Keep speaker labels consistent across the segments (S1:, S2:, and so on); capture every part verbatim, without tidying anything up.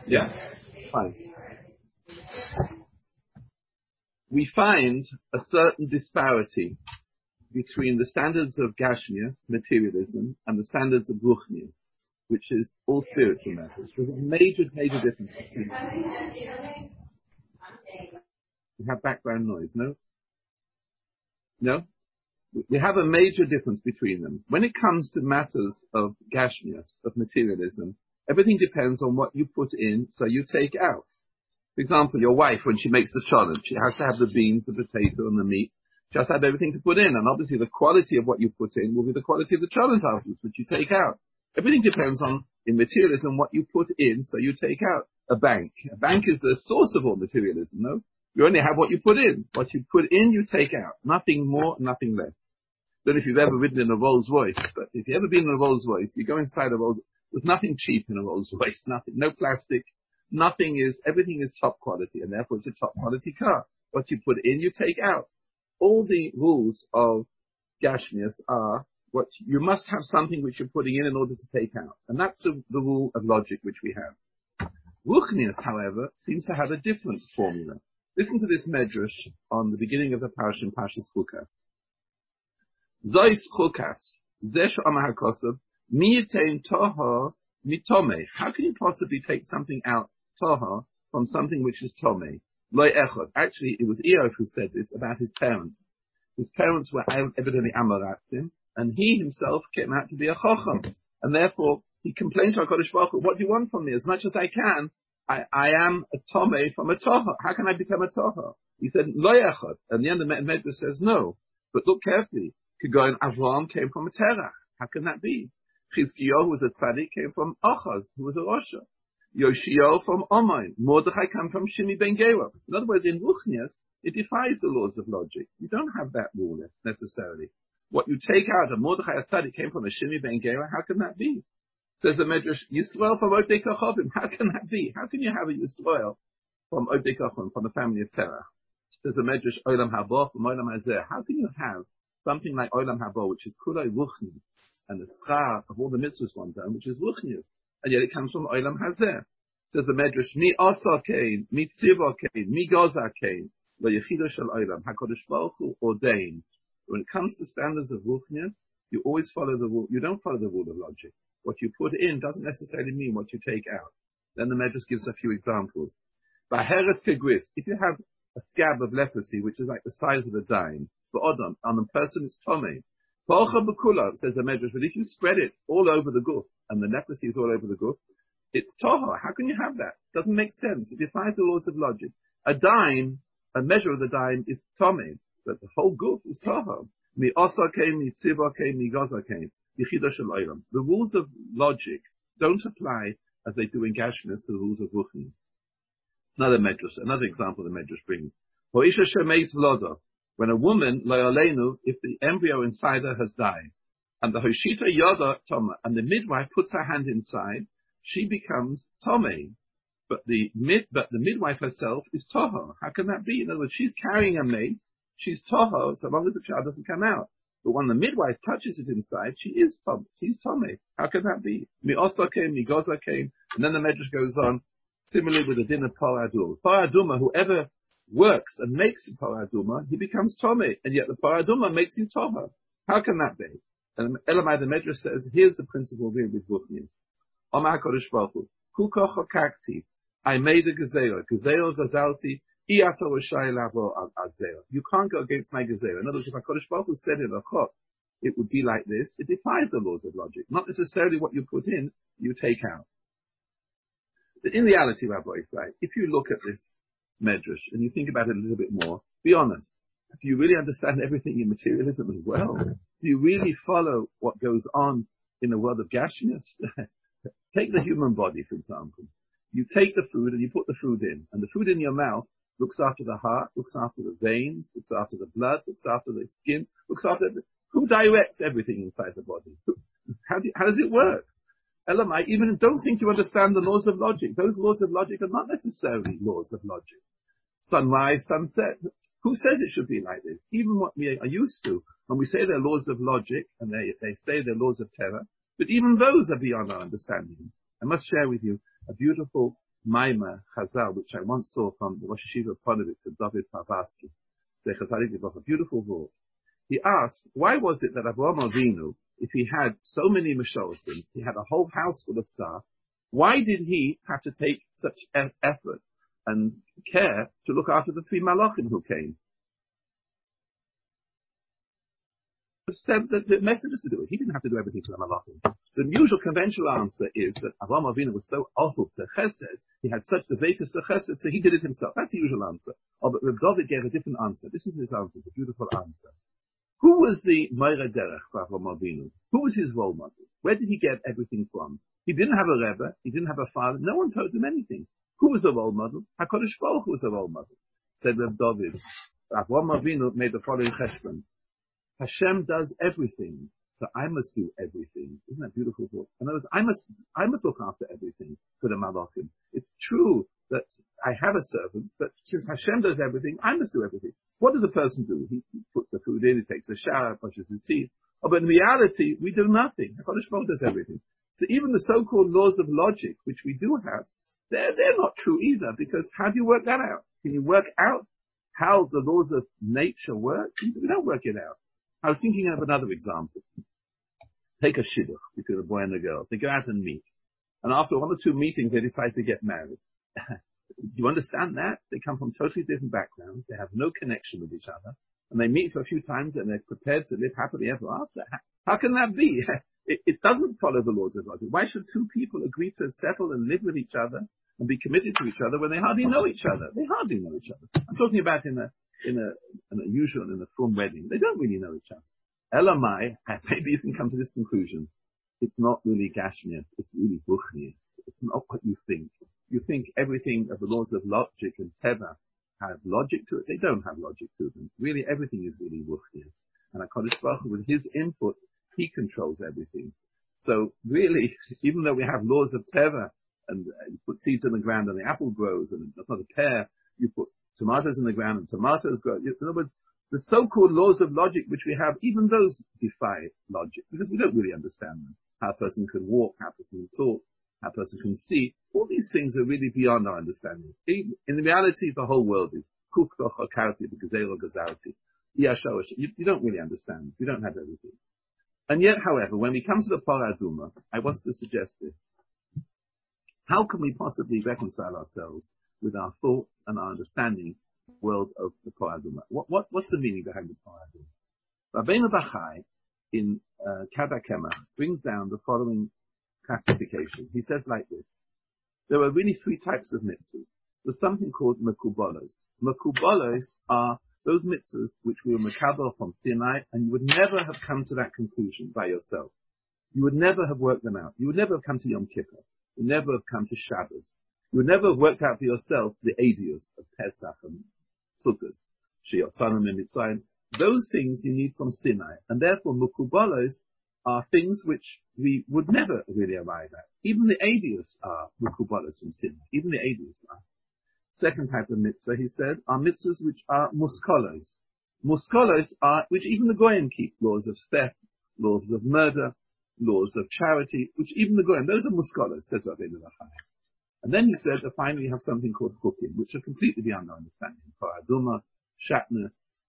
S1: Yeah, fine. We find a certain disparity between the standards of Gashmias, materialism, and the standards of Ruchnias, which is all spiritual matters. There's a major, major difference between them. We have background noise, no? No? We have a major difference between them. When it comes to matters of Gashmias, of materialism, everything depends on what you put in, so you take out. For example, your wife, when she makes the cholent, she has to have the beans, the potato, and the meat. She has to have everything to put in, and obviously the quality of what you put in will be the quality of the cholent afterwards, which you take out. Everything depends on, in materialism, what you put in, so you take out. A bank. A bank is the source of all materialism, no? You only have what you put in. What you put in, you take out. Nothing more, nothing less. I don't know if you've ever ridden in a Rolls Royce, but if you've ever been in a Rolls Royce, you go inside a Rolls, there's nothing cheap in a Rolls Royce, nothing, no plastic, nothing is, everything is top quality, and therefore it's a top quality car. What you put in, you take out. All the rules of Gashmias are what you must have something which you're putting in in order to take out. And that's the, the rule of logic which we have. Ruchnias, however, seems to have a different formula. Listen to this medrash on the beginning of the parasha in Parshas Chukas. Zois Chukas, Zesh Amar HaKosav, Mi Yitain Toha Mitome. How can you possibly take something out, Toha, from something which is Tome? Loi Echad. Actually, it was Eov who said this about his parents. His parents were evidently Amoratzim, and he himself came out to be a Chocham. And therefore, he complained to HaKadosh Baruch Hu, what do you want from me? As much as I can, I, I am a Tome from a Toha. How can I become a Toha? He said, Loi Echad. And the end of the Medrash says, no. But look carefully. Kigoyin Avraham came from a Terach. How can that be? Chizkiyahu, who was a tzaddik, came from Achaz, who was a Rosha. Yoshio from Omain. Mordechai came from Shimi ben Gera. In other words, in Ruchnias, it defies the laws of logic. You don't have that rule necessarily. What you take out of Mordechai a tzaddik came from a Shimi ben Gera, how can that be? Says the Medrash, Yisrael from Odei Kachovim. How can that be? How can you have a Yisrael from Odei Kachovim, from the family of Terach? Says the Medrash, Olam Haba from Olam Hazeh. How can you have something like Olam Haba, which is Kulei Ruchni, and the schar of all the mitzvahs one done, which is Ruchnius, and yet it comes from Olam Hazeh. Says the Medrash, Mi Asa Kain, Mi Tziva Kain, Mi Gaza Kain, Lo Yechido Shel Olam, HaKadosh Baruch Hu ordained. When it comes to standards of Ruchnius, you always follow the rule, you don't follow the rule of logic. What you put in doesn't necessarily mean what you take out. Then the Medrash gives a few examples. Baheres Kegris, if you have a scab of leprosy, which is like the size of a dime, but on, on a person it's Tomei. Polcha Bekula, says the Medrash, but if you spread it all over the guf, and the leprosy is all over the guf, it's Toha. How can you have that? Doesn't make sense. It defies the laws of logic. A dime, a measure of the dime is Tomei, but the whole guf is Toha. Mi Osa Kain, Mi Tziva Kain, Mi Gaza Kain, Yechido Shel Olam. The rules of logic don't apply as they do in Gashmias to the rules of Ruchnias. Another Medrash, another example the Medrash brings. Hoisha Shemeis Vlodo. When a woman, Loyalenu, if the embryo inside her has died, and the Hoshita Yoda Toma, and the midwife puts her hand inside, she becomes Tome. But the mid, but the midwife herself is Toho. How can that be? In other words, she's carrying a mate, she's Toho, so long as the child doesn't come out. But when the midwife touches it inside, she is Tom, she's Tome. How can that be? Mi Osa came, Mi Goza came, and then the Medrash goes on, similarly with the din of Par Aduma. Par Aduma, whoever works and makes the Paraduma, he becomes Tomei, and yet the Paraduma makes him Toha. How can that be? And Elamai the Medrash says, here's the principle really with Ruchnias. Omar HaKadosh Baruch Hu, Kuka Chokakti, I made a Gezerah, Gezerah Gazalti, Iato Rishai Lavo Azerah. You can't go against my Gezerah. In other words, if HaKadosh Baruch Hu said in a Chok, it would be like this, it defies the laws of logic. Not necessarily what you put in, you take out. But in reality, Rabbi Isai, if you look at this Medrash, and you think about it a little bit more, be honest. Do you really understand everything in materialism as well? Do you really follow what goes on in the world of Gashmias? Take the human body, for example. You take the food and you put the food in, and the food in your mouth looks after the heart, looks after the veins, looks after the blood, looks after the skin, looks after the, who directs everything inside the body? How, do, how does it work? Elamai, even don't think you understand the laws of logic. Those laws of logic are not necessarily laws of logic. Sunrise, sunset. Who says it should be like this? Even what we are used to, when we say they're laws of logic, and they, they say they're laws of terror, but even those are beyond our understanding. I must share with you a beautiful Maimah Chazal, which I once saw from the Rosh Yeshiva of Ponevezh, David Parvasky. A beautiful word. He asked, why was it that Avraham Avinu, if he had so many Meshosim, he had a whole house full of staff, why did he have to take such effort and care to look after the three Malachim who came? Said that the messengers to do it. He didn't have to do everything for the Malachim. The usual conventional answer is that Avraham Avinu was so awful to Chesed, he had such the vekas to Chesed, so he did it himself. That's the usual answer. Oh, but Reb David gave a different answer. This is his answer, the beautiful answer. Who was the Meireh Derech for Avraham Avinu? Who was his role model? Where did he get everything from? He didn't have a Rebbe. He didn't have a father. No one told him anything. Who was a role model? HaKadosh Baruch Hu was a role model. Said Reb David. Avraham Avinu made the following cheshbon. Hashem does everything, so I must do everything. Isn't that beautiful thought? In other words, I must, I must look after everything for the Malachim. It's true that I have a servant, but since Hashem does everything, I must do everything. What does a person do? He puts the food in, he takes a shower, brushes his teeth. Oh, but in reality, we do nothing. HaKadosh Baruch Hu does everything. So even the so-called laws of logic, which we do have, they're, they're not true either, because how do you work that out? Can you work out how the laws of nature work? We don't work it out. I was thinking of another example. Take a shidduch between a boy and a girl. They go out and meet. And after one or two meetings, they decide to get married. Do you understand that? They come from totally different backgrounds. They have no connection with each other. And they meet for a few times and they're prepared to live happily ever after. How can that be? It, it doesn't follow the laws of logic. Why should two people agree to settle and live with each other and be committed to each other when they hardly know each other? They hardly know each other. I'm talking about in a in a an unusual, in a frum wedding. They don't really know each other. Elamai, maybe you can come to this conclusion. It's not really gashmias, it's really ruchnias. It's not what you think. You think everything of the laws of logic and teva have logic to it. They don't have logic to them. Really, everything is really ruchnias. And HaKadosh Baruch Hu, with his input, he controls everything. So really, even though we have laws of teva, and uh, you put seeds in the ground and the apple grows, and it's not a pear, you put tomatoes in the ground and tomatoes grow. In other words, the so-called laws of logic which we have, even those defy logic, because we don't really understand them. How a person can walk, how a person can talk, how a person can see. All these things are really beyond our understanding. In reality, the whole world is you, you don't really understand. You don't have everything. And yet, however, when we come to the Parah Adumah, I want to suggest this. How can we possibly reconcile ourselves with our thoughts and our understanding world of the Parah Adumah? What, what, what's the meaning behind the Parah Adumah? Rabbeinu Bachai in uh, Kabbalah Kemach brings down the following classification. He says like this: there are really three types of mitzvahs. There's something called mekubalos. Mekubalos are those mitzvahs which we were mekabel from Sinai, and you would never have come to that conclusion by yourself. You would never have worked them out. You would never have come to Yom Kippur. You would never have come to Shabbos. You would never have worked out for yourself the adios of Pesach and Sukkot, Sheyotzanu and Mitzrayim. Those things you need from Sinai, and therefore mekubalos are things which we would never really arrive at. Even the adios are mekubalos from Sinai. Even the adios are. Second type of mitzvah, he said, are mitzvahs which are muskolos. Muskolos are, which even the Goyim keep, laws of theft, laws of murder, laws of charity, which even the Goyim, those are muskolos, says Rabbeinu Bachai. And then he said that finally you have something called chukim, which are completely beyond our understanding. Parah Adumah, shatnez,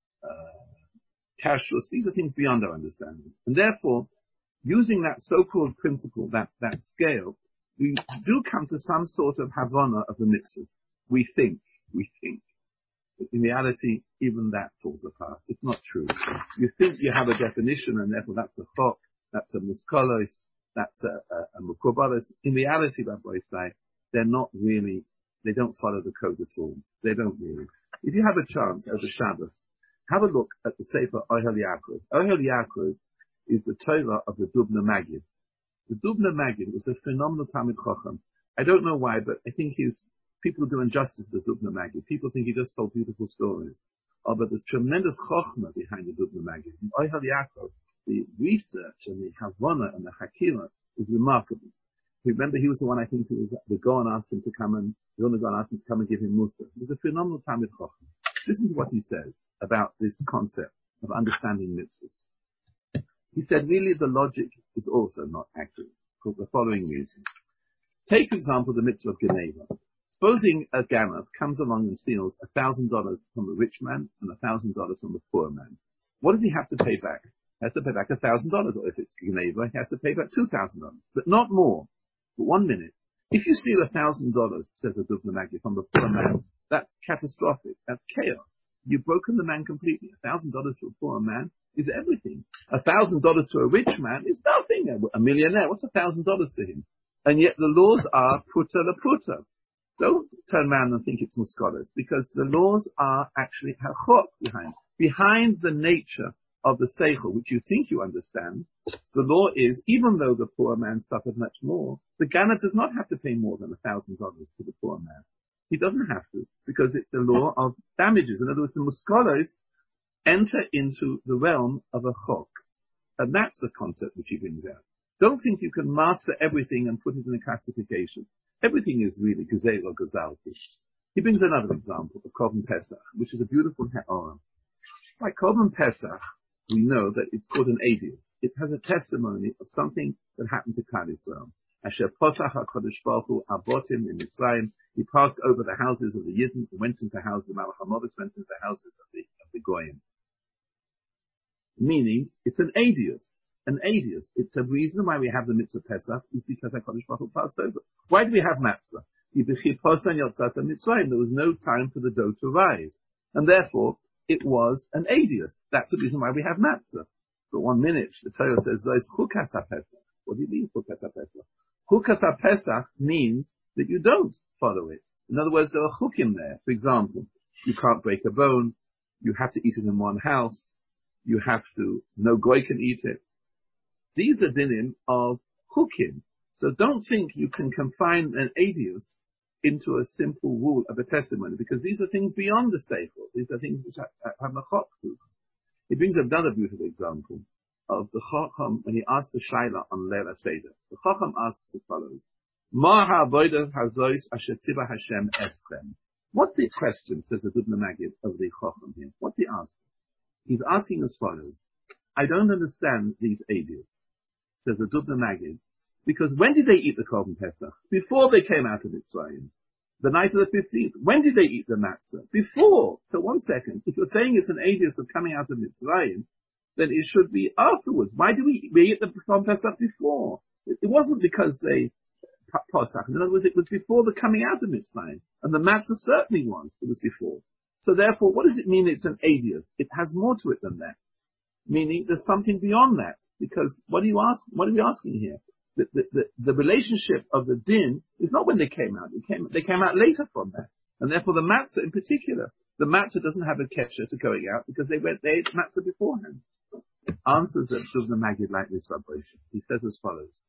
S1: uh, kashrus, these are things beyond our understanding. And therefore, using that so-called principle, that, that scale, we do come to some sort of havana of the mitzvahs. We think, we think. But in reality, even that falls apart. It's not true. You think you have a definition, and therefore that's a chok, that's a muskolos, that's a, a, a mukobalos. In reality, Rabbi say, they're not really, they don't follow the code at all. They don't really. If you have a chance over Shabbos, have a look at the Sefer Ohel Yaakov. Ohel Yaakov is the Torah of the Dubna Maggid. The Dubna Maggid was a phenomenal Talmid Chacham. I don't know why, but I think he's, people do injustice to the Dubna Maggid. People think he just told beautiful stories. Oh, but there's tremendous Chochmah behind the Dubna Maggid. In Ohel Yaakov, the research and the Havana and the Hakira is remarkable. Remember, he was the one, I think, who was, the Gaon asked him to come and, the only Gaon asked him to come and give him Musa. It was a phenomenal Talmid Chacham. Listen to what he says about this concept of understanding mitzvahs. He said, really, the logic is also not accurate for the following reason. Take, for example, the mitzvah of Geneva. Supposing a ganav comes along and steals a thousand dollars from a rich man and a thousand dollars from a poor man. What does he have to pay back? He has to pay back a thousand dollars, or if it's Geneva, he has to pay back two thousand dollars, but not more. But one minute. If you steal a thousand dollars, says the Dubna Magid, from the poor man, that's catastrophic. That's chaos. You've broken the man completely. A thousand dollars to a poor man is everything. A thousand dollars to a rich man is nothing. A millionaire, what's a thousand dollars to him? And yet the laws are puta la puta. Don't turn around and think it's muskalas, because the laws are actually hachok behind. Behind the nature of the seichel, which you think you understand, the law is, even though the poor man suffered much more, the ganav does not have to pay more than a thousand dollars to the poor man. He doesn't have to, because it's a law of damages. In other words, the muskalas enter into the realm of a chok. And that's the concept which he brings out. Don't think you can master everything and put it in a classification. Everything is really gezel or gazalti. He brings another example of Korban Pesach, which is a beautiful ha'oram. By Korban Pesach, we know that it's called an adius. It has a testimony of something that happened to Klal Yisrael. Asher posach HaKadosh Baruch Hu abotim in Mitzrayim. He passed over the houses of the Yidden, went into houses, the Malach HaMoritz went into the houses of the, of the Goyim. Meaning, it's an adius. An adius. It's a reason why we have the mitzvah Pesach is because HaKadosh Baruch Hu passed over. Why do we have matzah? There was no time for the dough to rise. And therefore, it was an adius. That's the reason why we have matzah. But one minute, the Torah says, there's chukas ha-pesach. What do you mean, chukas ha-pesach? Chukas ha-pesach means that you don't follow it. In other words, there are chukim there. For example, you can't break a bone. You have to eat it in one house. You have to, no goy can eat it. These are dinim of chukim. So don't think you can confine an adius into a simple rule of a testimony, because these are things beyond the seichel. These are things which have a chok to them. He brings up another beautiful example of the Chacham when he asked the Shaila on Leila Seder. The Chacham asks as follows: Ma ha'avodah hazois asher tzivah Hashem eschem. What's the question, says the Dubna Magid of the Chacham here? What's he asking? He's asking as follows: I don't understand these adius, says the Dubna Magid, because when did they eat the Korban Pesach? Before they came out of Mitzrayim. The night of the fifteenth. When did they eat the matzah? Before. So one second. If you're saying it's an adius of coming out of Mitzrayim, then it should be afterwards. Why do we, we eat the Korban Pesach before? It, it wasn't because they, Pesach. In other words, it was before the coming out of Mitzrayim. And the matzah certainly was. It was before. So therefore, what does it mean it's an adius? It has more to it than that. Meaning there's something beyond that. Because what are you ask, what are we asking here? The, the, the, the relationship of the din is not when they came out. It came, they came out later from that. And therefore the matzah in particular, the matzah doesn't have a ketcher to going out because they went, they ate matzah beforehand. Answers that Dubna Magid like this vibration. He says as follows.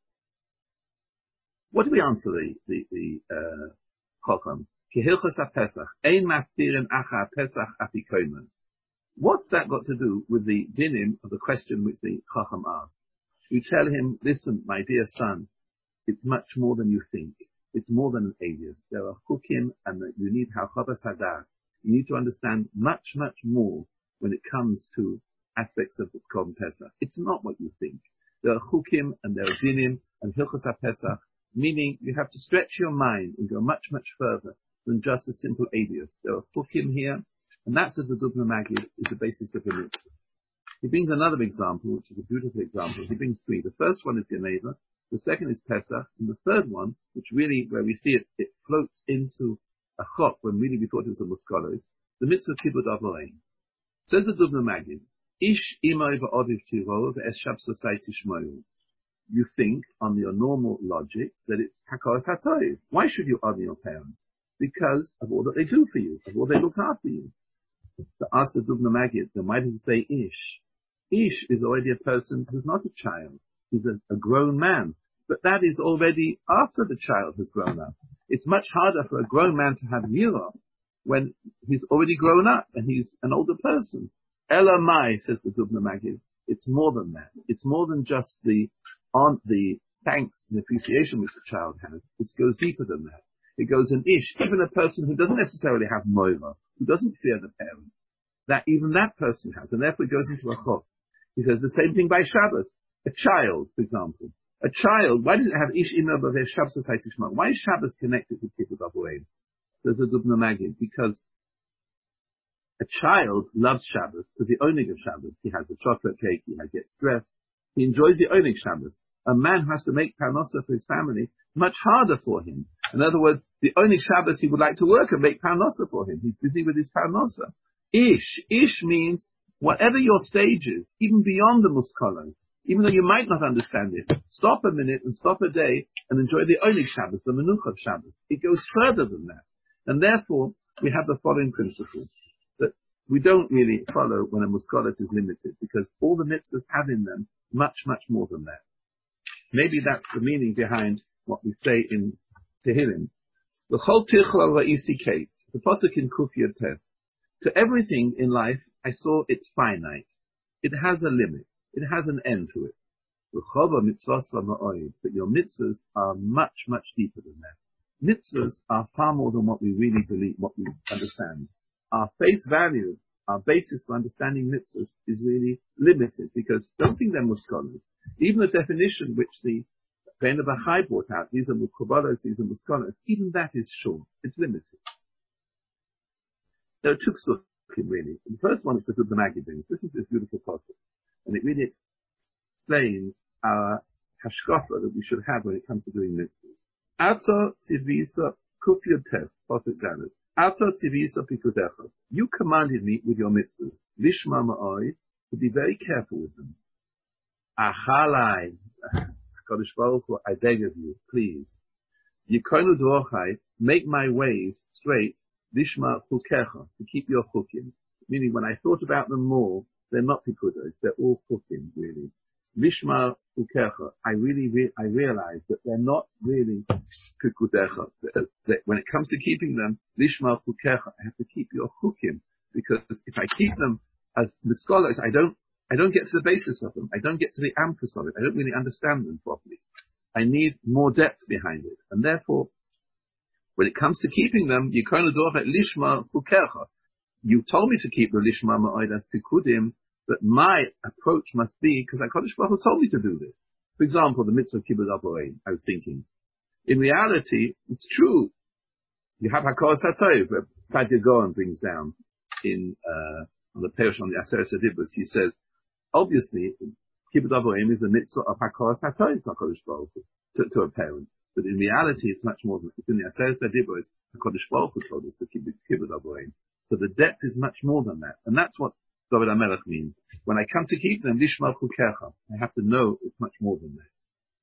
S1: What do we answer the, the, the, uh, Chokam? Kehilchas ha-Pesach, ein maftirin acha Pesach afikoyman. What's that got to do with the dinim of the question which the Chacham asked? You tell him, listen, my dear son, it's much more than you think. It's more than an alias. There are chukim, and you need halchavas hadas. You need to understand much, much more when it comes to aspects of the Korban Pesach. It's not what you think. There are chukim, and there are dinim, and hilchos ha-Pesach, meaning you have to stretch your mind and go much, much further than just a simple alias. There are chukim here, and that's as the Dubna Magid is the basis of the mitzvah. He brings another example, which is a beautiful example. He brings three. The first one is Geneva, the second is Pesach, and the third one, which really, where we see it, it floats into a chok when really we thought it was a muskalos, the mitzvah kibud avorein. Says the Dubna Magid, Ish imay va'odiv tiro ve'es shabsasai tishmoyu. You think, on your normal logic, that it's hakos hatoiv. Why should you honor your parents? Because of all that they do for you, of all they look after you. To ask the Dubna Magid, then why did he say Ish? Ish is already a person who's not a child. He's a, a grown man. But that is already after the child has grown up. It's much harder for a grown man to have yirah when he's already grown up and he's an older person. Elamai, says the Dubna Magid, it's more than that. It's more than just the on the thanks and appreciation which the child has. It goes deeper than that. It goes in Ish, even a person who doesn't necessarily have moira, who doesn't fear the parent, that even that person has, and therefore it goes into a chok. He says the same thing by Shabbos. A child, for example. A child, why does it have Ish Imel Baveh Shabbos Haitishma? Why is Shabbos connected with Kibbutz Avorein? says the Dubna Magid, because a child loves Shabbos for the owning of Shabbos. He has a chocolate cake, he gets dressed, he enjoys the owning Shabbos. A man who has to make parnasa for his family, much harder for him. In other words, the owning Shabbos, he would like to work and make parnasa for him. He's busy with his parnasa. Ish. Ish means whatever your stage is, even beyond the muskalas, even though you might not understand it, stop a minute and stop a day and enjoy the owning Shabbos, the menucha of Shabbos. It goes further than that. And therefore, we have the following principle. We don't really follow when a muskalat is limited, because all the mitzvahs have in them much, much more than that. Maybe that's the meaning behind what we say in Tehillim. L'chol tichlal ra'isi kate. It's a pasuk in Kuf Yud Tes. To everything in life, I saw it's finite. It has a limit. It has an end to it. L'chova mitzvahs ma'oid. But your mitzvahs are much, much deeper than that. Mitzvahs are far more than what we really believe, what we understand. Our face value, our basis for understanding mitzvahs is really limited, because don't think they're muskalas. Even the definition which the Ben of Achai brought out, these are mukabalas, these are muskalas, even that is short. It's limited. There are two psukim really. The first one is the Dubna Magid brings. Listen to this beautiful passage, and it really explains our hashkafa that we should have when it comes to doing mitzvahs. Ato tivisa kuf yud tes, pasuk dalet. You commanded me with your mitzvahs, lishma ma'oi, to be very careful with them. Achalai, Kadosh Baruch Hu, I beg of you, please. Yikonu dorochai, make my ways straight, lishma chukecha, to keep your chukim. Meaning, when I thought about them more, they're not pikudos, they're all chukim, really. Lishma chukecha, I really, re- I realize that they're not really pikudecha. When it comes to keeping them, lishma chukecha, I have to keep your chukim, because if I keep them as the scholars, I don't, I don't get to the basis of them. I don't get to the amkus of it. I don't really understand them properly. I need more depth behind it. And therefore, when it comes to keeping them, you kind of do it lishma chukecha. You told me to keep the lishma ma'oid as pikudim, but my approach must be, because HaKadosh Baruch Hu told me to do this. For example, the mitzvah of kibbutz aborei, I was thinking. In reality, it's true. You have HaKos HaTov, Saadia Gaon brings down in, uh, on the Perush on the Aseret Adibus, he says, obviously, kibbutz aborei is a mitzvah of HaKos HaTov to HaKadosh Baruch Hu, to, to a parent. But in reality, it's much more than that. It's in the Aseret Adibus, HaKadosh Baruch Hu told us to keep kibbutz aborei. So the depth is much more than that. And that's what David HaMelech means. When I come to keep them, lishma chukecha, I have to know it's much more than that.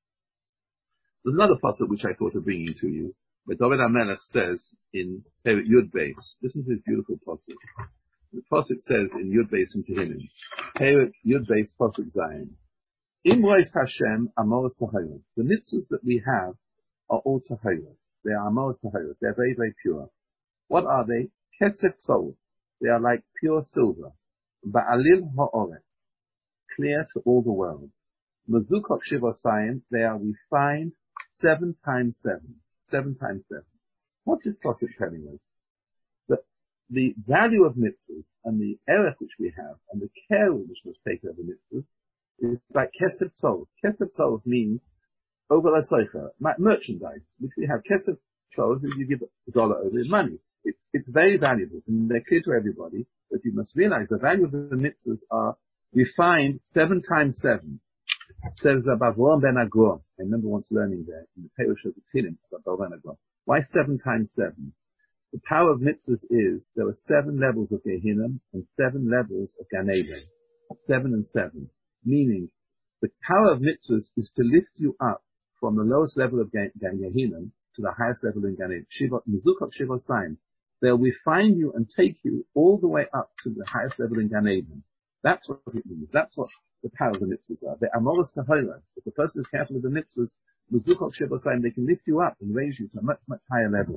S1: There's another pasuk which I thought of bringing to you, where David HaMelech says in Yud Beis, listen to this beautiful pasuk. The pasuk says in Yud Beis in Tehillim, Yud Beis pasuk Zayin, Imrois Hashem amoros taharos. The mitzvahs that we have are all taharos. They are amoros taharos. They are very, very pure. What are they? Kesef tzol. They are like pure silver. Ba'alil ha'oretz, clear to all the world. Mazukok shivosayim, they are refined seven times seven. Seven times seven. What's this pasuk telling us? That the value of mitzvahs and the erech which we have and the care which must take over mitzvahs is like kesef tzol. Kesef tzol means over la merchandise, which we have. Kesef tzol, you give a dollar over is money. It's, it's very valuable, and they're clear to everybody, but you must realize the value of the mitzvahs are refined seven times seven. Says about Ron Ben Agron. I remember once learning there in the Perush of the Tehillim about Ben Agron. Why seven times seven? The power of mitzvahs is there are seven levels of Gehinnom and seven levels of Gan Eden. Seven and seven. Meaning, the power of mitzvahs is to lift you up from the lowest level of Gan Gehinnom to the highest level in Gan Eden. Shiva, Mizukot Shiva Saim. They'll refine you and take you all the way up to the highest level in Gan Eden. That's what it means. That's what the power of the mitzvahs are. They're amoros tahoros. If the person is careful with the mitzvahs, Mizukot Shiva Saim, they can lift you up and raise you to a much, much higher level.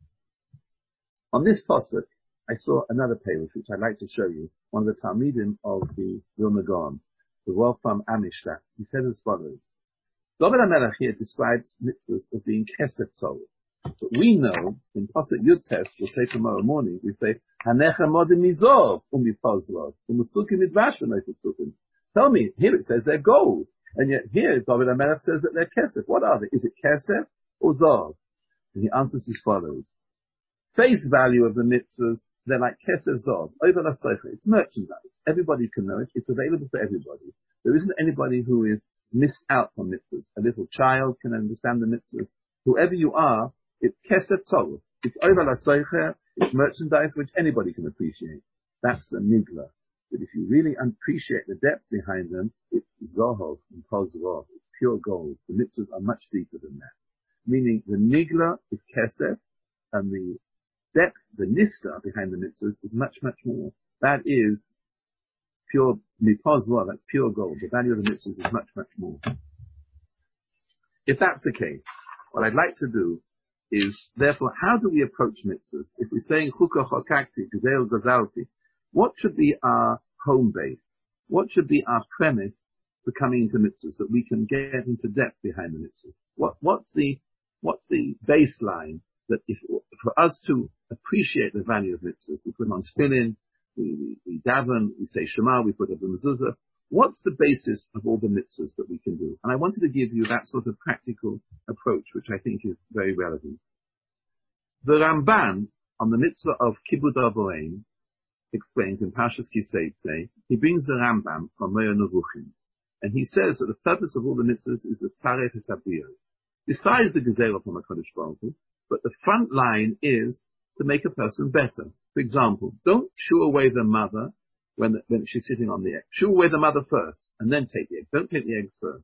S1: On this pasuk, I saw another page which I'd like to show you. One of the Talmidim of the Vilna Gaon, the Wolfram Amishtat. He said as follows. David HaMelech here describes mitzvahs as being kesef tzol. But we know, in Pasuk Yud Tes, we'll say tomorrow morning, we say, Hanecha modim mizov, umipozlov, umusukim midvash v'noifutsukim. Tell me, here it says they're gold. And yet here, David HaMelech says that they're kesef. What are they? Is it kesef or zov? And he answers as follows. face value of the mitzvahs, they're like kesef zov, over la soicha. It's merchandise. Everybody can know it. It's available for everybody. There isn't anybody who is missed out on mitzvahs. A little child can understand the mitzvahs. Whoever you are, it's kesef tov. It's over la soicha. It's merchandise which anybody can appreciate. That's the nigla. But if you really appreciate the depth behind them, it's zohov and pozrov. It's pure gold. The mitzvahs are much deeper than that. Meaning the nigla is kesef, and the depth, the nista behind the mitzvahs is much, much more. That is pure mipozrov. That's pure gold. The value of the mitzvahs is much, much more. If that's the case, what I'd like to do is, therefore, how do we approach mitzvahs? If we're saying chukah chokakti, gezel gazalti, what should be our home base? What should be our premise for coming into mitzvahs, that we can get into depth behind the mitzvahs? What, what's the, what's the baseline that if, for us to appreciate the value of mitzvahs, we put on tefillin, we, we, we daven, we say Shema, we put up the mezuzah. What's the basis of all the mitzvahs that we can do? And I wanted to give you that sort of practical approach, which I think is very relevant. The Ramban on the mitzvah of Kibud Avoim explains in Parshas Kiseitze, he brings the Rambam from Meir Nevuchim, and he says that the purpose of all the mitzvahs is the tzarech esabriyos, besides the gezerah from HaKadosh Baruch Hu, but the front line is to make a person better. For example, don't shoo away the mother when, when she's sitting on the egg. Shoo away the mother first, and then take the egg. Don't take the eggs first.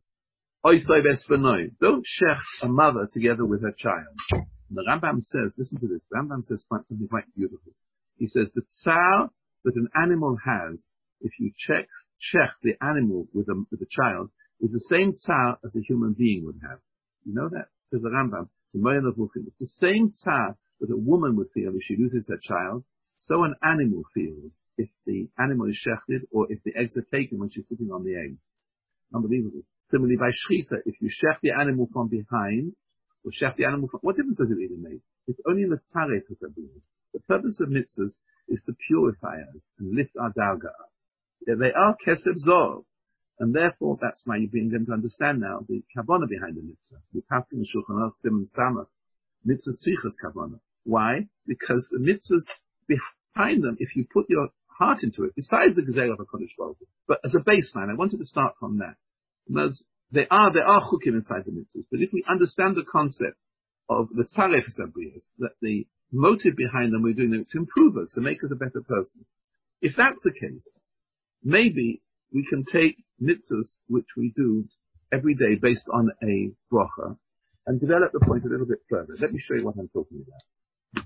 S1: Don't shech a mother together with her child. And the Rambam says, listen to this, the Rambam says quite something quite beautiful. He says the tsar that an animal has, if you check, check the animal with a, with a child, is the same tsar as a human being would have. You know that? Says the Rambam. It's the same tsar that a woman would feel if she loses her child, so an animal feels if the animal is shechted or if the eggs are taken when she's sitting on the eggs. Unbelievable. Similarly, by shechita, if you shech the animal from behind, or shech the animal from, what difference does it really make? It's only in the tzarech esabriyos. The purpose of mitzvahs is to purify us and lift our darga up. They are kesef zov, and therefore that's why you bring them to understand now the kavanah behind the mitzvah. We pass in the Shulchan Aruch Siman Samach, mitzvahs tzrichas kavanah. Why? Because the mitzvahs behind them, if you put your heart into it, besides the gezerah of HaKadosh Baruch Hu, but as a baseline, I wanted to start from that. Those, there are there are chukim inside the mitzvahs, but if we understand the concept of the tzarech esabriyos, that the motive behind them, we're doing them to improve us, to make us a better person. If that's the case, maybe we can take mitzvahs which we do every day based on a bracha and develop the point a little bit further. Let me show you what I'm talking about.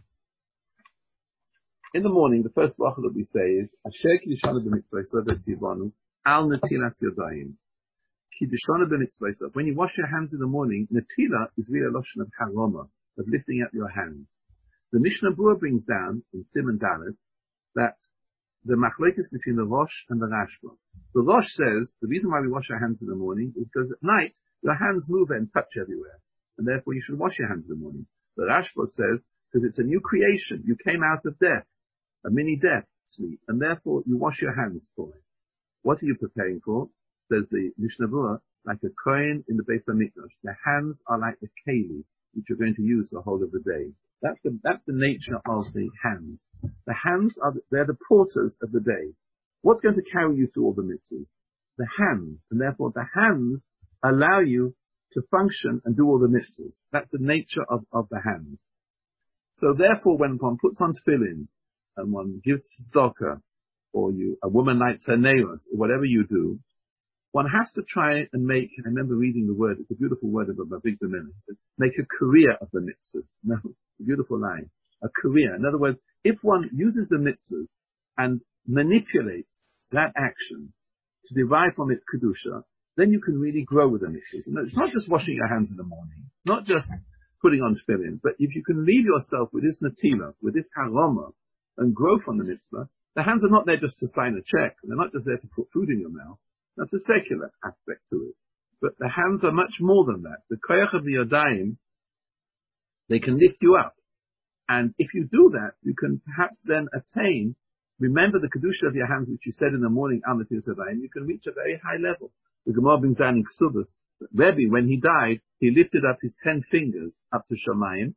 S1: In the morning, the first bracha that we say is Asher Kiddishanu b'mitzvah sovet tzivanu al netilas yadayim. Kiddishanu b'mitzvah. When you wash your hands in the morning, netila is really a lotion of haroma, of lifting up your hands. The Mishnah Berurah brings down in Siman Dalet that the machlokes between the Rosh and the Rashba. The Rosh says the reason why we wash our hands in the morning is because at night your hands move and touch everywhere, and therefore you should wash your hands in the morning. The Rashba says because it's a new creation, you came out of death, a mini death sleep, and therefore you wash your hands for it. What are you preparing for? Says the Mishnah Berurah, like a kohen in the Beis HaMikdash. The hands are like the keli, which you're going to use the whole of the day. That's the, that's the nature of the hands. The hands are, they're the porters of the day. What's going to carry you through all the mitzvahs? The hands. And therefore the hands allow you to function and do all the mitzvahs. That's the nature of, of the hands. So therefore when one puts on tefillin and one gives tzedakah, or you, a woman lights her nails, or whatever you do, one has to try and make, I remember reading the word, it's a beautiful word of Avigdor Miller, make a career of the mitzvahs. No, a beautiful line. A career. In other words, if one uses the mitzvahs and manipulates that action to derive from it kedusha, then you can really grow with the mitzvahs. And it's not just washing your hands in the morning, not just putting on tefillin, but if you can leave yourself with this natila, with this haroma, and grow from the mitzvah, the hands are not there just to sign a check, they're not just there to put food in your mouth. That's a secular aspect to it. But the hands are much more than that. The koyach of the yadayim, they can lift you up. And if you do that, you can perhaps then attain, remember the kedusha of your hands, which you said in the morning, al netilas yadayim, you can reach a very high level. The Gemara brings down in Ksubas, Rebbe, when he died, he lifted up his ten fingers up to Shamayim,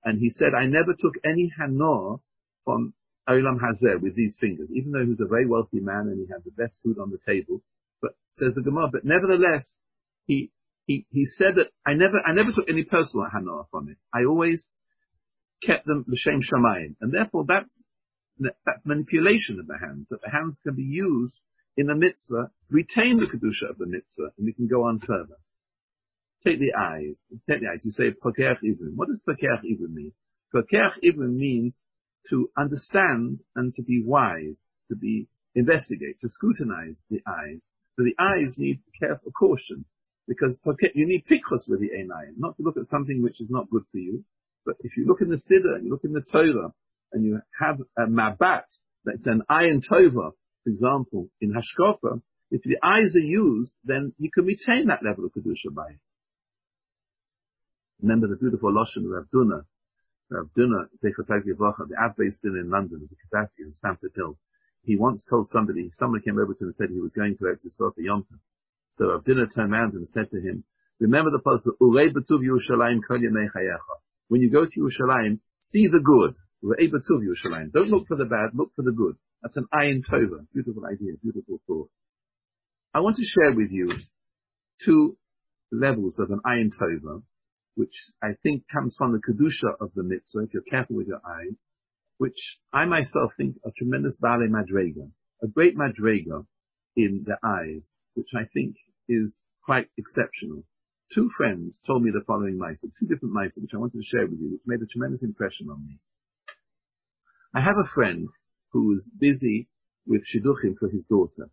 S1: And he said, I never took any hanor from Olam Hazeh with these fingers, even though he was a very wealthy man and he had the best food on the table. But says the Gemara, but nevertheless, he, he, he said that I never, I never took any personal hanor from it. I always kept them l'shem shamayim. And therefore that's, that's manipulation of the hands, that the hands can be used in the mitzvah, retain the kedusha of the mitzvah, and we can go on further. Take the eyes. Take the eyes. You say Pakeach Ivrim. What does Pakeach Ivrim mean? Pakeach Ivrim means to understand and to be wise, to be investigate, to scrutinize the eyes. So the eyes need careful caution, because you need pikchus with the einayim, not to look at something which is not good for you. But if you look in the Siddur, you look in the Torah, and you have a mabat that's an ayin tova, for example, in Hashkofa, if the eyes are used, then you can retain that level of kedusha by it. Remember the beautiful Lashon of Rav Duna, Rav Duna, the Av based in, in London, the Kadasi in Stamford Hill. He once told somebody, somebody came over to him and said he was going to Eretz Yisrael for Yom Tov. So Rav Duna turned around and said to him, remember the pasuk, Urei b'tuv Yerushalayim kol yemei chayecha. When you go to Yerushalayim, see the good. Urei b'tuv Yerushalayim. Don't look for the bad, look for the good. That's an ayin tova. Beautiful idea, beautiful thought. I want to share with you two levels of an ayin tova, which I think comes from the kedusha of the mitzvah, if you're careful with your eyes, which I myself think are tremendous baalei madrega, a great madrega in the eyes, which I think is quite exceptional. Two friends told me the following ma'aseh, two different ma'aseh, which I wanted to share with you, which made a tremendous impression on me. I have a friend who was busy with shidduchim for his daughter,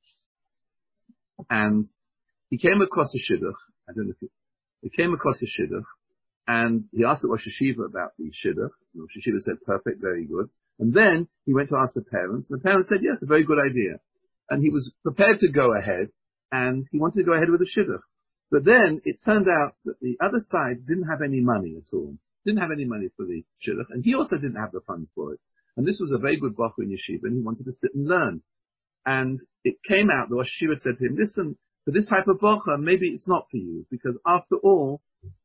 S1: and he came across a shidduch. I don't know if it, he came across a shidduch, and he asked the Rosh Hashiva about the shidduch. The Rosh Hashiva said, perfect, very good. And then he went to ask the parents, and the parents said, yes, a very good idea. And he was prepared to go ahead, and he wanted to go ahead with the shidduch. But then it turned out that the other side didn't have any money at all. Didn't have any money for the shidduch, and he also didn't have the funds for it. And this was a very good bacher in yeshiva, and he wanted to sit and learn. And it came out, the Rosh Hashiva said to him, listen, for this type of bacher, maybe it's not for you, because after all,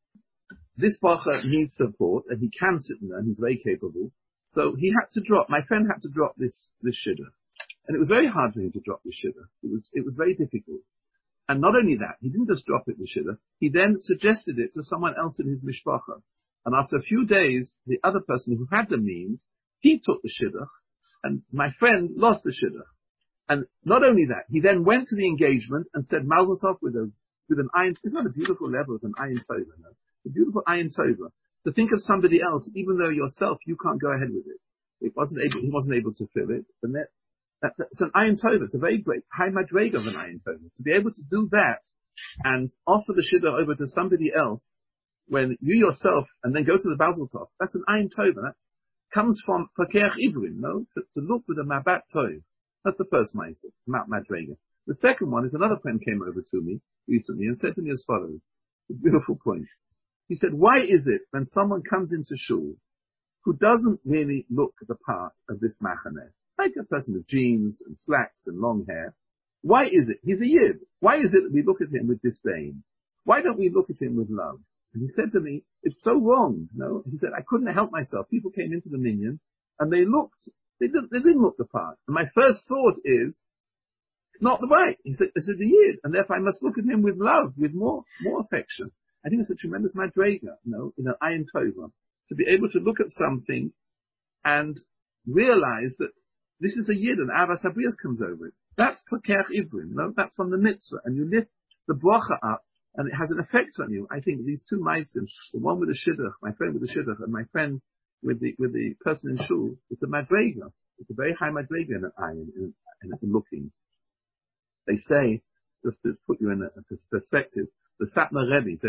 S1: this bacher needs support, and he can sit and learn, he's very capable. So he had to drop, my friend had to drop this, this shidduch. And it was very hard for him to drop this shidduch. It was, it was very difficult. And not only that, he didn't just drop it, the shidduch, he then suggested it to someone else in his mishpacha. And after a few days, the other person who had the means, he took the shidduch, and my friend lost the shidduch. And not only that, he then went to the engagement and said Mazel Tov with a, with an ayin. Isn't that a beautiful level of an ayin tova? No? It's a beautiful ayin tova. To think of somebody else, even though yourself, you can't go ahead with it. It wasn't able, he wasn't able to fill it. And that, that's, it's an ayin tova. It's a very great, high madrega of an ayin tova. To be able to do that and offer the shidduch over to somebody else when you yourself, and then go to the Mazel Tov, that's an ayin tova. That's, comes from Pakeach Ivrim, no? To, to look with a mabat tov. That's the first ma'aseh, Mount Madrega. The second one is another friend came over to me recently and said to me as follows, a beautiful point. He said, why is it when someone comes into shul who doesn't really look the part of this machaneh, like a person with jeans and slacks and long hair, why is it, he's a yid, why is it that we look at him with disdain? Why don't we look at him with love? And he said to me, it's so wrong, no? He said, I couldn't help myself. People came into the minyan and they looked They didn't, they didn't look the part. And my first thought is, it's not the right. He said, this is the yid, and therefore I must look at him with love, with more, more affection. I think it's a tremendous madrega, you know, in an ayin tova, to be able to look at something and realize that this is a yid, and avas habriyos comes over it. That's pakeach ivrim, no? That's from the mitzvah, and you lift the bracha up, and it has an effect on you. I think these two ma'asim, the one with the shidduch, my friend with the shidduch, and my friend with the, with the person in shul, it's a madrega. It's a very high madrega in an ayin, in, in, in looking. They say, just to put you in a, a perspective, the Satmar Rebbe,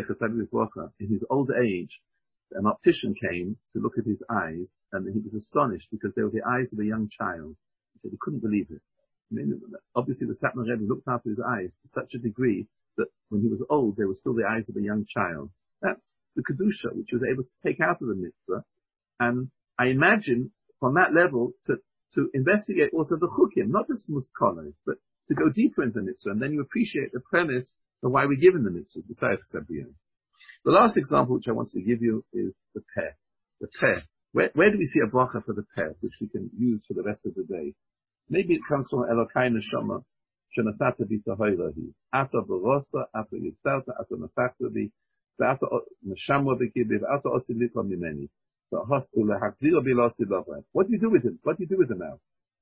S1: in his old age, an optician came to look at his eyes, and he was astonished because they were the eyes of a young child. He said he couldn't believe it. I mean, obviously the Satmar Rebbe looked after his eyes to such a degree that when he was old, they were still the eyes of a young child. That's the kedusha, which he was able to take out of the mitzvah. And I imagine from that level to, to investigate also the chukim, not just muskalas, but to go deeper into the mitzvah, and then you appreciate the premise of why we're given the mitzvahs. The last example which I wanted to give you is the peh. the peh. Where, where do we see a bracha for the peh, which we can use for the rest of the day? Maybe it comes from Elokai Neshama, Shenasata B'Tahoirahi. Ata Barosa, Ata Yitzalta, Ata Nafakta Bi, Ata Neshamwa B'Kibi, Ata Osilika Mimeni. What do you do with it? What do you do with the mouth?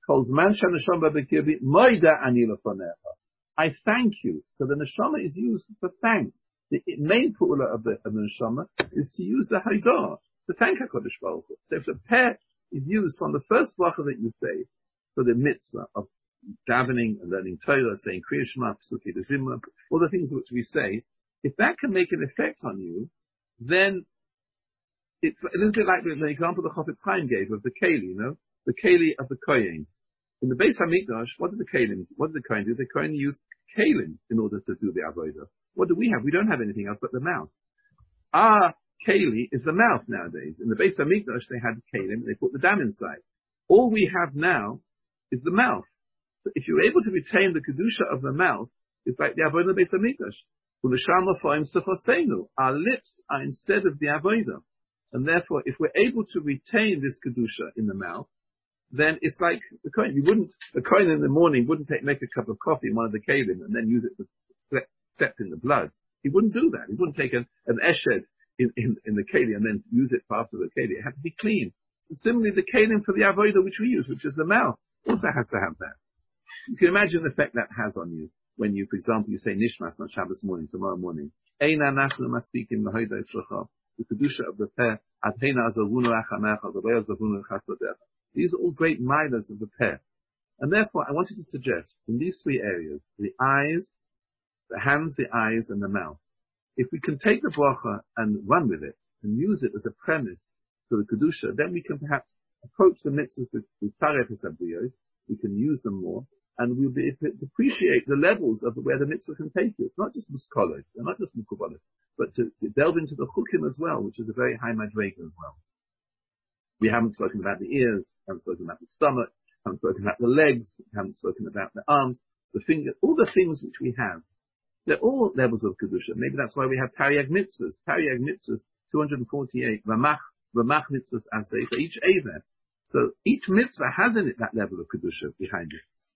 S1: I thank you. So the neshama is used for thanks. The main pu'ula of the, of the neshama is to use the haidah, to thank HaKadosh Baruch Hu. So if the peh is used from the first bracha that you say, for the mitzvah of davening and learning Torah, saying Kriya Shema, Psuki Dezimra, all the things which we say, if that can make an effect on you, then it's a little bit like the, the example the Chofetz Chaim gave of the keli, you know, the keli of the kohen. In the Beis Hamikdash, what did the kohen, what did the kohen do? The kohen used kelim in order to do the avodah. What do we have? We don't have anything else but the mouth. Our keli is the mouth nowadays. In the Beis Hamikdash, they had kelim, they put the dam inside. All we have now is the mouth. So if you're able to retain the kedusha of the mouth, it's like the avodah of the Beis Hamikdash. Our lips are instead of the avodah. And therefore, if we're able to retain this kedusha in the mouth, then it's like the kohen. You wouldn't, the kohen in the morning wouldn't take, make a cup of coffee in one of the kelim and then use it to set in the blood. He wouldn't do that. He wouldn't take an, an eshed in, in, in the kelim and then use it for after the kelim. It had to be clean. So similarly, the kelim for the avodah which we use, which is the mouth, also has to have that. You can imagine the effect that has on you when you, for example, you say nishmas on Shabbos morning, tomorrow morning. Eina nachnu maspikim l'hoida esrocha. The kedusha of the peh, adheina azavunu achamecha, the way azavunu chasadecha. These are all great midas of the peh. And therefore, I wanted to suggest, in these three areas, the eyes, the hands, the eyes, and the mouth, if we can take the bracha and run with it, and use it as a premise for the kedusha, then we can perhaps approach the mitzvahs with, with tzarech esabriyos, we can use them more, and we'll be able to appreciate the levels of where the mitzvah can take you. It's not just muskolos, they're not just mukubalos, but to, to delve into the chukim as well, which is a very high madrega as well. We haven't spoken about the ears, haven't spoken about the stomach, haven't spoken about the legs, haven't spoken about the arms, the finger, all the things which we have. They're all levels of kedusha. Maybe that's why we have Taryag mitzvahs. Taryag mitzvahs, two hundred forty-eight, Ramach, Ramach mitzvahs as they, for each Aver. So each mitzvah has in it that level of kedusha behind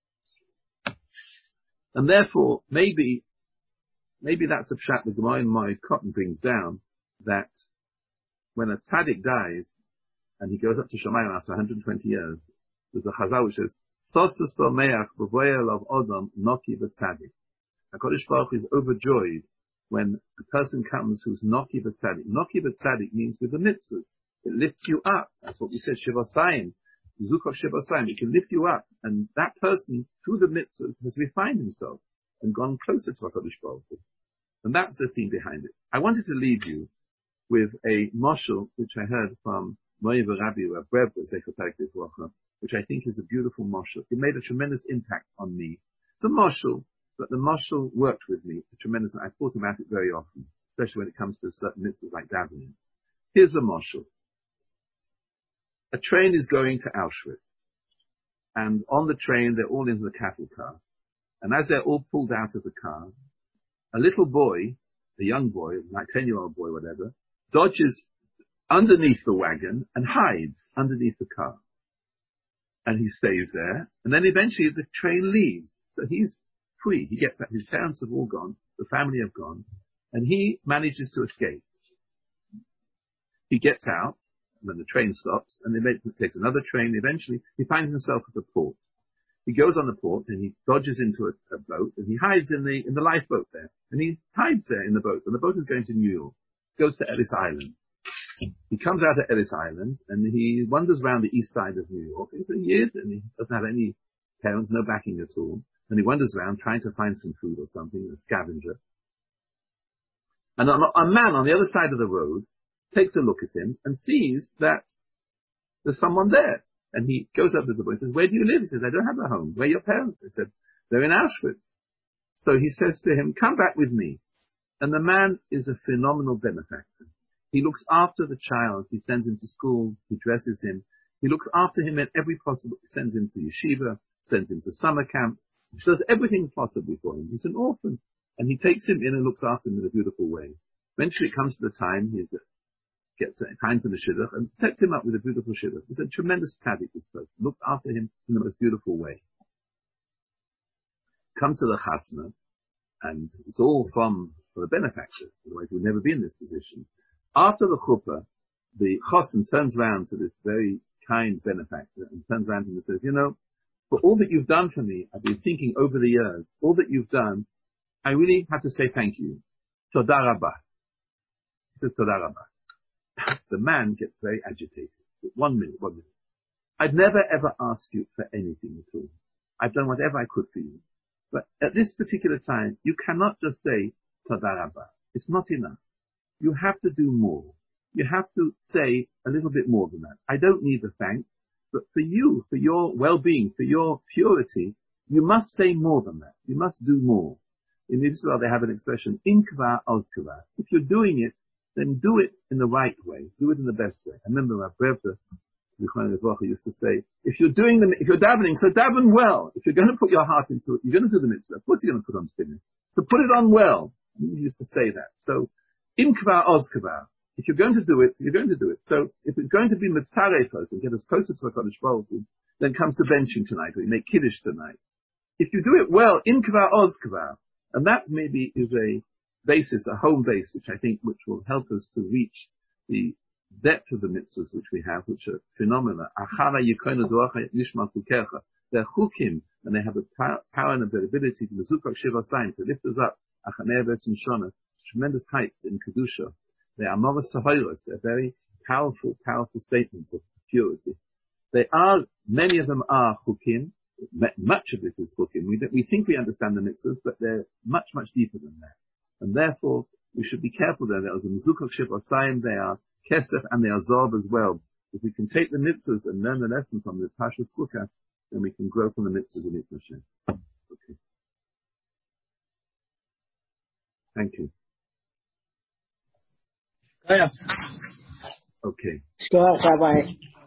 S1: it. And therefore, maybe, maybe that's the pshat the Gemara in Moed Katan brings down, that when a tzaddik dies, and he goes up to Shamayim after one hundred twenty years, there's a chazal which says, Sosu someach b'voyel of Odom noki v'tzaddik. HaKadosh Baruch Hu is overjoyed when a person comes who's noki v'tzaddik. Noki v'tzaddik means with the mitzvahs. It lifts you up. That's what we said, Shivasayim. Zukov Shivasayim. It can lift you up. And that person, through the mitzvahs, has refined himself and gone closer to HaKadosh Baruch Hu. And that's the thing behind it. I wanted to leave you with a mashal which I heard from Moed Rabbi Brev, which I think is a beautiful mashal. It made a tremendous impact on me. It's a mashal, but the mashal worked with me a tremendous. I thought about it very often, especially when it comes to certain mitzvahs like davening. Here's a mashal. A train is going to Auschwitz, and on the train they're all in the cattle car, and as they're all pulled out of the car, a little boy, a young boy, like ten-year-old boy, whatever, dodges underneath the wagon and hides underneath the car. And he stays there, and then eventually the train leaves. So he's free. He gets out. His parents have all gone. The family have gone. And he manages to escape. He gets out, and then the train stops, and then takes another train. Eventually, he finds himself at the port. He goes on the port, and he dodges into a, a boat, and he hides in the, in the lifeboat there. And he hides there in the boat, and the boat is going to New York. Goes to Ellis Island. He comes out at Ellis Island, and he wanders around the east side of New York. He's a yid, and he doesn't have any parents, no backing at all. And he wanders around trying to find some food or something, a scavenger. And a, a man on the other side of the road takes a look at him and sees that there's someone there. And he goes up to the boy and says, "Where do you live?" He says, "I don't have a home." "Where are your parents?" They said, "They're in Auschwitz." So he says to him, "Come back with me." And the man is a phenomenal benefactor. He looks after the child. He sends him to school. He dresses him. He looks after him in every possible, he sends him to yeshiva, sends him to summer camp. He does everything possibly for him. He's an orphan. And he takes him in and looks after him in a beautiful way. Eventually it comes to the time, he's gets finds him a shidduch and sets him up with a beautiful shidduch. He's a tremendous tzaddik, this person. Looked after him in the most beautiful way. Come to the chasna, and it's all from for the benefactor. Otherwise, he would never be in this position. After the chuppah, the chassan turns round to this very kind benefactor and turns around to him and says, you know, for all that you've done for me, I've been thinking over the years, all that you've done, I really have to say thank you. Toda rabah. He says, Toda rabah. The man gets very agitated. Says, one minute, one minute. I'd never ever ask you for anything at all. I've done whatever I could for you. But at this particular time, you cannot just say, Toda rabah. It's not enough. You have to do more. You have to say a little bit more than that. I don't need the thanks, but for you, for your well-being, for your purity, you must say more than that. You must do more. In Israel, they have an expression, inkva oz kva. If you're doing it, then do it in the right way. Do it in the best way. I remember my brother, Zichron Levacha, used to say, if you're doing the, if you're davening, so daven well. If you're going to put your heart into it, you're going to do the mitzvah. Of course you're going to put on spinning. So put it on well. He used to say that. So, inkva oz kva. If you're going to do it, you're going to do it. So, if it's going to be mitzaref us and get us closer to HaKadosh Baruch Hu, then comes to benching tonight, or you make kiddush tonight. If you do it well, inkva oz kva. And that maybe is a basis, a home base, which I think, which will help us to reach the depth of the mitzvahs which we have, which are phenomena. Achara yikoinu doacha nishma kukecha. They're chukim, and they have the power and the ability to mezukak shiva sign, to lift us up. Achanei v'esim shona, tremendous heights in kedusha. They are moras tahoros. They're very powerful, powerful statements of purity. They are, many of them are chukim. Much of it is chukim. We, we think we understand the mitzvahs, but they're much, much deeper than that. And therefore, we should be careful there. There is a mezukak shiva sign. They are kesef and they are zov as well. If we can take the mitzvahs and learn the lesson from the Parshas Chukas, then we can grow from the mitzvahs of Mitzvah Hashem. Okay. Thank you.
S2: Yeah.
S1: Okay.
S2: Sure, Rabbi.